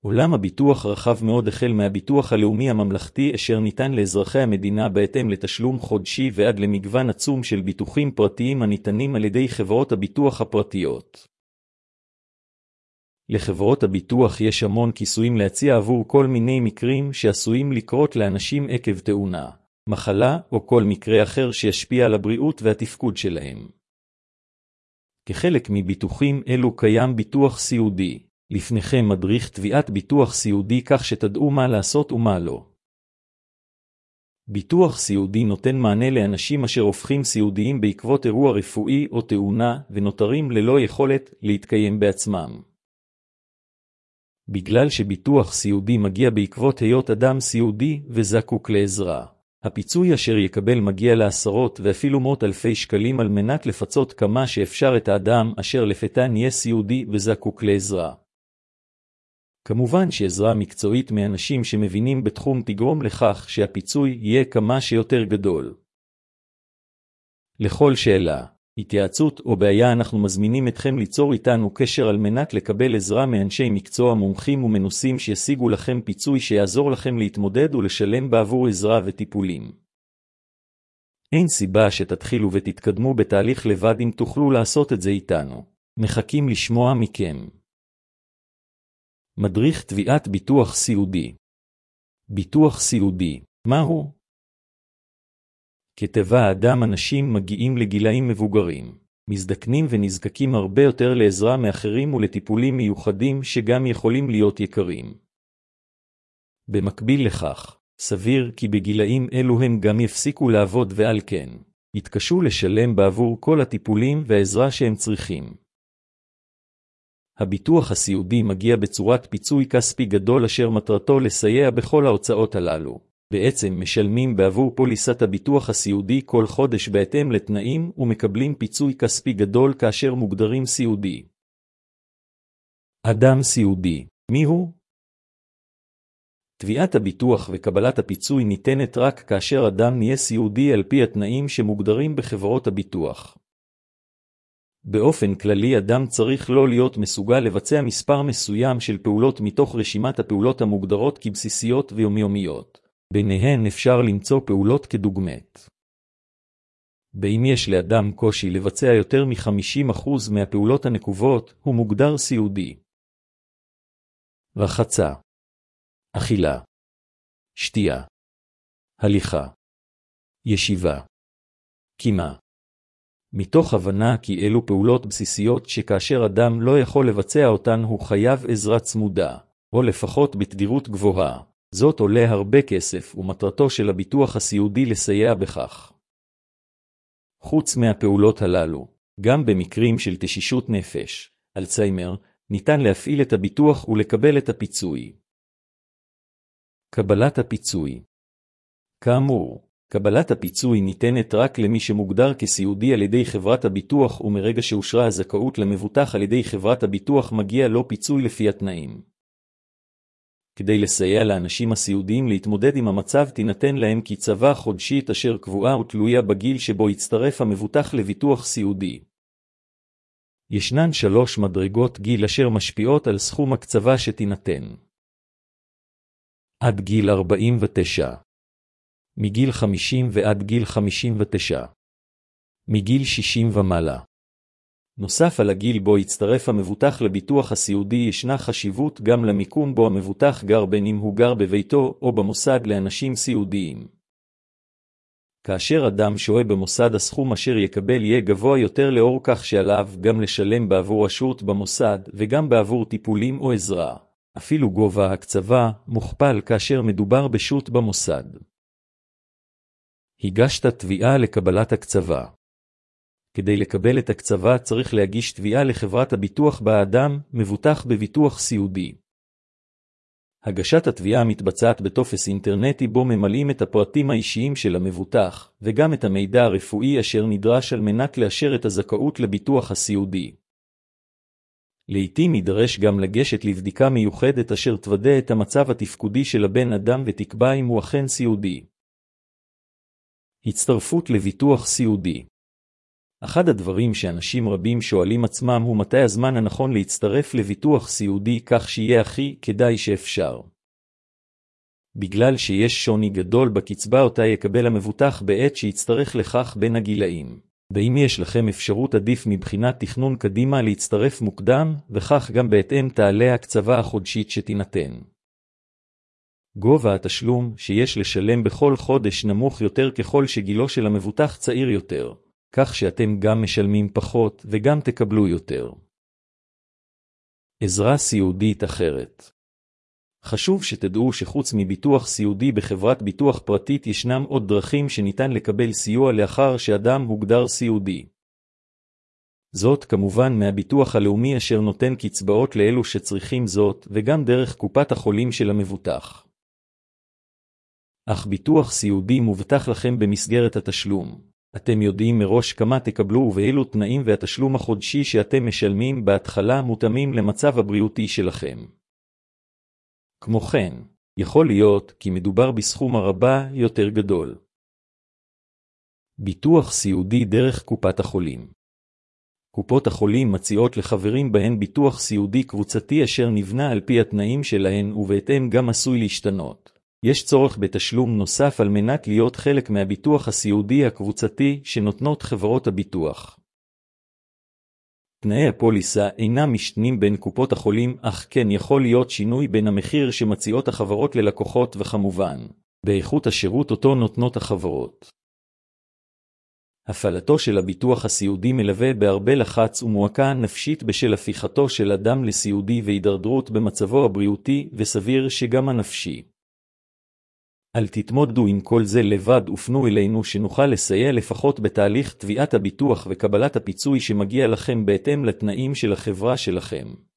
עולם הביטוח רחב מאוד החל מהביטוח הלאומי הממלכתי אשר ניתן לאזרחי המדינה בהתאם לתשלום חודשי ועד למגוון עצום של ביטוחים פרטיים הניתנים על ידי חברות הביטוח הפרטיות. לחברות הביטוח יש המון כיסויים להציע עבור כל מיני מקרים שעשויים לקרות לאנשים עקב תאונה, מחלה או כל מקרה אחר שישפיע על הבריאות והתפקוד שלהם. כחלק מביטוחים אלו קיים ביטוח סיעודי. לפניכם מדריך תביעת ביטוח סיעודי כך שתדעו מה לעשות ומה לא. ביטוח סיעודי נותן מענה לאנשים אשר הופכים סיעודיים בעקבות אירוע רפואי או תאונה ונותרים ללא יכולת להתקיים בעצמם. בגלל שביטוח סיעודי מגיע בעקבות היות אדם סיעודי וזקוק לעזרה. הפיצוי אשר יקבל מגיע לעשרות ואפילו מאות אלפי שקלים על מנת לפצות כמה שאפשר את האדם אשר לפתע נהיה סיעודי וזקוק לעזרה. כמובן שעזרה מקצועית מאנשים שמבינים בתחום תגרום לכך שהפיצוי יהיה כמה שיותר גדול. לכל שאלה, התייעצות או בעיה אנחנו מזמינים אתכם ליצור איתנו קשר על מנת לקבל עזרה מאנשי מקצוע מומחים ומנוסים שישיגו לכם פיצוי שיעזור לכם להתמודד ולשלם בעבור עזרה וטיפולים. אין סיבה שתתחילו ותתקדמו בתהליך לבד אם תוכלו לעשות את זה איתנו. מחכים לשמוע מכם. מדריך תביעת ביטוח סיעודי. ביטוח סיעודי, מהו? כטבע האדם אנשים מגיעים לגילאים מבוגרים, מזדקנים ונזקקים הרבה יותר לעזרה מאחרים ולטיפולים מיוחדים שגם יכולים להיות יקרים. במקביל לכך, סביר כי בגילאים אלו הם גם יפסיקו לעבוד ועל כן, יתקשו לשלם בעבור כל הטיפולים והעזרה שהם צריכים. הביטוח הסיעודי מגיע בצורת פיצוי כספי גדול אשר מטרתו לסייע בכל ההוצאות הללו. בעצם משלמים בעבור פוליסת הביטוח הסיעודי כל חודש בהתאם לתנאים ומקבלים פיצוי כספי גדול כאשר מוגדרים סיעודי. אדם סיעודי, מיהו? תביעת הביטוח וקבלת הפיצוי ניתנת רק כאשר אדם נהיה סיעודי על פי התנאים שמוגדרים בחברות הביטוח. באופן כללי אדם צריך לא להיות מסוגל לבצע מספר מסוים של פעולות מתוך רשימת הפעולות המוגדרות כבסיסיות ויומיומיות. ביניהן אפשר למצוא פעולות כדוגמת. באם יש לאדם קושי לבצע יותר מ-50% מהפעולות הנקובות, הוא מוגדר סיעודי. רחצה, אכילה, שתייה, הליכה, ישיבה, קימה. מתוך הבנה כי אלו פעולות בסיסיות שכאשר אדם לא יכול לבצע אותן הוא חייב עזרה צמודה, או לפחות בתדירות גבוהה. זאת עולה הרבה כסף ומטרתו של הביטוח הסיעודי לסייע בכך. חוץ מהפעולות הללו, גם במקרים של תשישות נפש, אלצהיימר, ניתן להפעיל את הביטוח ולקבל את הפיצוי. קבלת הפיצוי. כאמור, קבלת הפיצוי ניתנת רק למי שמוגדר כסיעודי על ידי חברת הביטוח ומרגע שאושרה הזכאות למבוטח על ידי חברת הביטוח מגיע לו פיצוי לפי התנאים. כדי לסייע לאנשים הסיעודיים להתמודד עם המצב תינתן להם קצבה חודשית אשר קבועה ותלויה בגיל שבו יצטרף המבוטח לביטוח סיעודי. ישנן 3 מדרגות גיל אשר משפיעות על סכום הקצבה שתינתן. עד גיל 49. מגיל 50 ועד גיל 59. מגיל 60 ומעלה. נוסף על הגיל בו יצטרף המבוטח לביטוח הסיעודי ישנה חשיבות גם למיקום בו המבוטח גר בין אם הוא גר בביתו או במוסד לאנשים סיעודיים. כאשר אדם שוהה במוסד הסכום אשר יקבל יהיה גבוה יותר לאור כך שעליו גם לשלם בעבור השהות במוסד וגם בעבור טיפולים או עזרה. אפילו גובה הקצבה מוכפל כאשר מדובר בשהות במוסד. הגשת תביעה לקבלת הקצבה. כדי לקבל את הקצבה צריך להגיש תביעה לחברת הביטוח בה האדם מבוטח בביטוח סיעודי. הגשת התביעה מתבצעת בטופס אינטרנטי בו ממלאים את הפרטים האישיים של המבוטח, וגם את המידע הרפואי אשר נדרש על מנת לאשר את הזכאות לביטוח הסיעודי. לעתים יידרש גם לגשת לבדיקה מיוחדת אשר תוודא את המצב התפקודי של הבן אדם ותקבע אם הוא אכן סיעודי. הצטרפות לביטוח סיעודי. אחד הדברים שאנשים רבים שואלים עצמם הוא מתי הזמן הנכון להצטרף לביטוח סיעודי כך שיהיה הכי כדאי שאפשר. בגלל שיש שוני גדול בקצבה אותה יקבל המבוטח בעת שיצטרך לכך בין הגילאים. ואם יש לכם אפשרות עדיף מבחינת תכנון קדימה להצטרף מוקדם, וכך גם בהתאם תעלה הקצבה החודשית שתינתן. גובה התשלום שיש לשלם בכל חודש נמוך יותר ככל שגילו של המבוטח צעיר יותר, כך שאתם גם משלמים פחות וגם תקבלו יותר. עזרה סיעודית אחרת. חשוב שתדעו שחוץ מביטוח סיעודי בחברת ביטוח פרטית ישנם עוד דרכים שניתן לקבל סיוע לאחר שאדם הוגדר סיעודי. זאת כמובן מהביטוח הלאומי אשר נותן קצבאות לאלו שצריכים זאת וגם דרך קופת החולים של המבוטח. אך ביטוח סיעודי מובטח לכם במסגרת התשלום. אתם יודעים מראש כמה תקבלו ובאילו תנאים והתשלום החודשי שאתם משלמים בהתחלה מותאמים למצב הבריאותי שלכם. כמו כן, יכול להיות כי מדובר בסכום הרבה יותר גדול. ביטוח סיעודי דרך קופת החולים. קופות החולים מציעות לחברים בהן ביטוח סיעודי קבוצתי אשר נבנה על פי התנאים שלהן ובהתאם גם עשוי להשתנות. יש צורך בתשלום נוסף על מנת להיות חלק מהביטוח הסיעודי הקבוצתי שנותנות חברות הביטוח. תנאי הפוליסה אינם משתנים בין קופות החולים, אך כן יכול להיות שינוי בין המחיר שמציעות החברות ללקוחות וכמובן, באיכות השירות אותו נותנות החברות. הפעלתו של הביטוח הסיעודי מלווה בהרבה לחץ ומועקה נפשית בשל הפיכתו של אדם לסיעודי והידרדרות במצבו הבריאותי וסביר שגם הנפשי. אל תתמודדו עם כל זה לבד ופנו אלינו שנוכל לסייע לפחות בתהליך תביעת הביטוח וקבלת הפיצוי שמגיע לכם בהתאם לתנאים של החברה שלכם.